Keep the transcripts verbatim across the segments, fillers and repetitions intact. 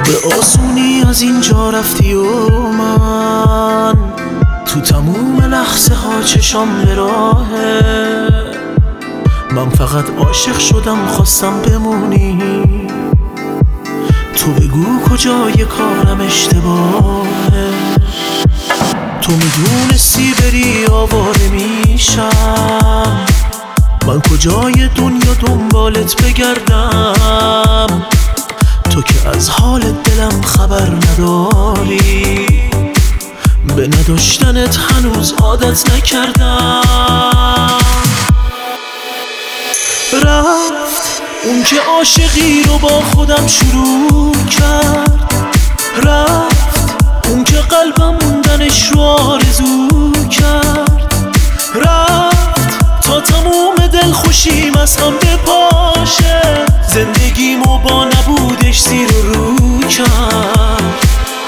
به آسونی از اینجا رفتی و من تو تموم لحظه ها چشام به راهه. من فقط عاشق شدم خواستم بمونی، تو بگو کجای کارم اشتباهه. تو میدونستی بری آواره میشم، من کجای دنیا دنبالت بگردم. تو که از حال دلم خبر نداری، به نداشتنت هنوز عادت نکردم. رفت اون که عاشقی رو با خودم شروع کرد، رفت اون که قلبم موندنش رو آرزو کرد، رفت تا تموم دل خوشیم از هم بپاشه. زندگیمو با نبودش زیر و رو کرد.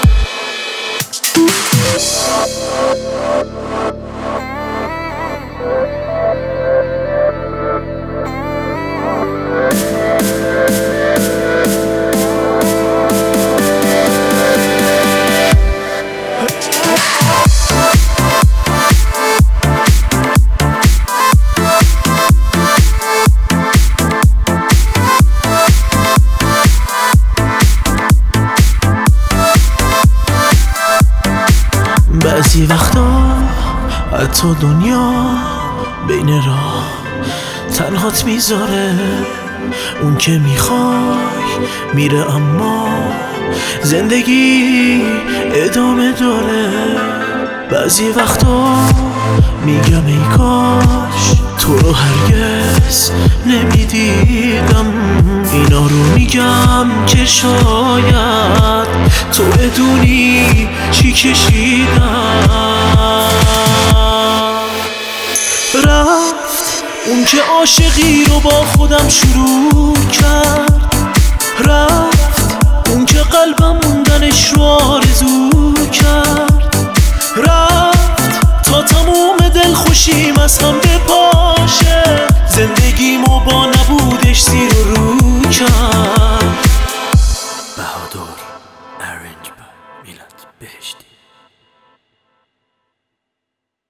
بعضی وقتا حتی دنیا بین راه تنهات میذاره. اون که میخوای میره اما زندگی ادامه داره. بعضی وقتا میگم ای کاش تو رو هرگز نمیدیدم. اینا رو میگم که شاید تو بدونی چی کشیدم. رفت اون که عاشقی رو با خودم شروع کرد، رفت اون که قلبم موندنش رو آرزو کرد، رفت تا تموم دل خوشیم از هم بپاشه. زندگیمو با نبودش زیر و رو کرد. بهادر ارنج میلاد بهشتی.